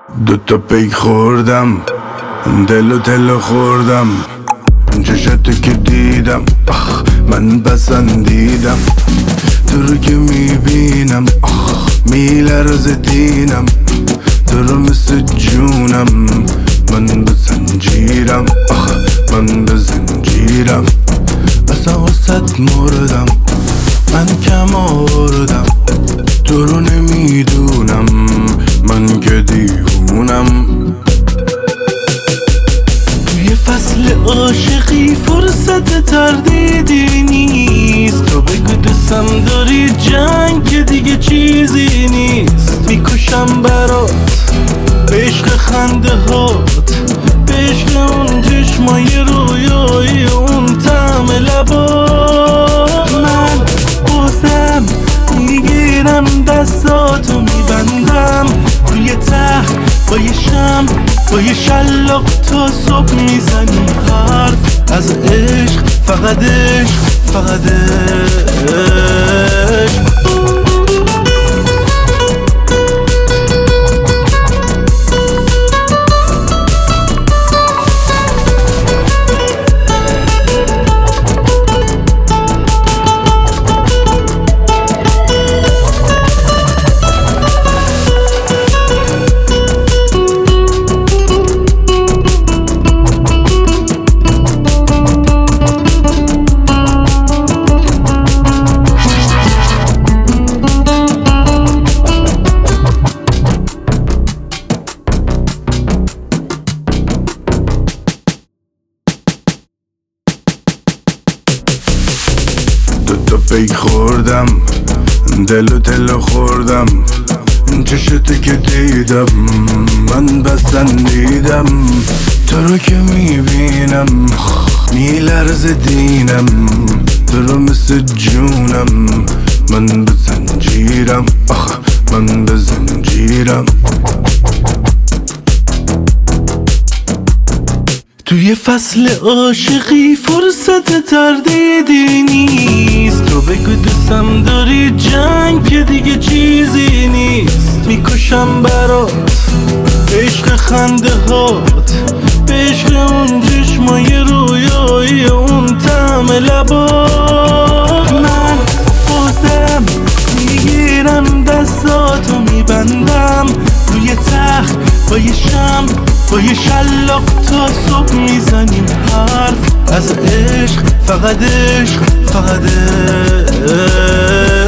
دوتا پیک خوردم، دل و تلو خوردم، چشتو که دیدم من پسندیدم. تو رو که میبینم میلرزه دینم، تو رو مثل جونم، من به زنجیرم، من به زنجیرم. اصلا واسه مردم، من کم آوردم، تو رو نمیدونم، من که دیوونم. توی فصل عاشقی فرصت تردیدی نیست، تو بگو دوستم داری، جنگ که دیگه چیزی نیست. میکشم برات به عشق خنده هات، به عشق اون چشمای رویایی، اون طعم لبات. من بازم میگیرم دستاتو میبندم روی تخت با یه شمع، با یه شلاق تا صبح میزنیم حرف از عشق، فقط عشق، فقط عشق. دوتا پیک خوردم، دل و تلو خوردم، چشتو که دیدم من پسندیدم. تو رو که میبینم میلرزه دینم، تو رو مثل جونم، من به زنجیرم، من به زنجیرم. توی فصل عاشقی فرصت تردیدی نیست، تو بگو دوستم داری، جنگ که دیگه چیزی نیست. میکشم برات به عشق خنده هات، به عشق اون چشمای رویایی، اون طعم لبات. من بازم میگیرم دستاتو میبندم روی تخت با یه شمع، با یه شلاق تا صبح میزنیم حرف از عشق، فقط عشق، فقط عشق.